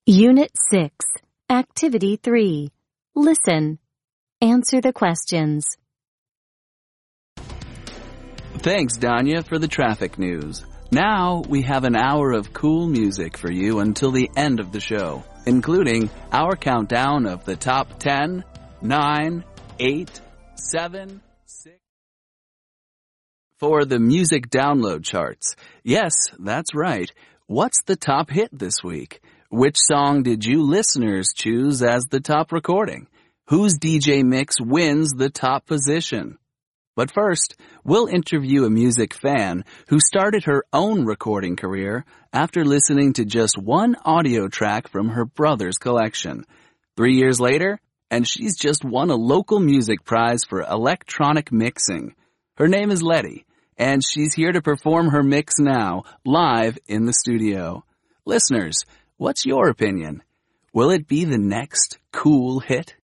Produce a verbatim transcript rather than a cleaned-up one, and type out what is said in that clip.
Unit six, Activity three. Listen. Answer the questions. Thanks, Danya, for the traffic news. Now we have an hour of cool music for you until the end of the show, including our countdown of the top ten, nine, eight, seven, six. For the music download charts. Yes, that's right. What's the top hit this week? Which song did you listeners choose as the top recording? Whose D J mix wins the top position? But first, we'll interview a music fan who started her own recording career after listening to just one audio track from her brother's collection. Three years later, and she's just won a local music prize for electronic mixing. Her name is Letty, and she's here to perform her mix now, live in the studio. Listeners, what's your opinion? Will it be the next cool hit?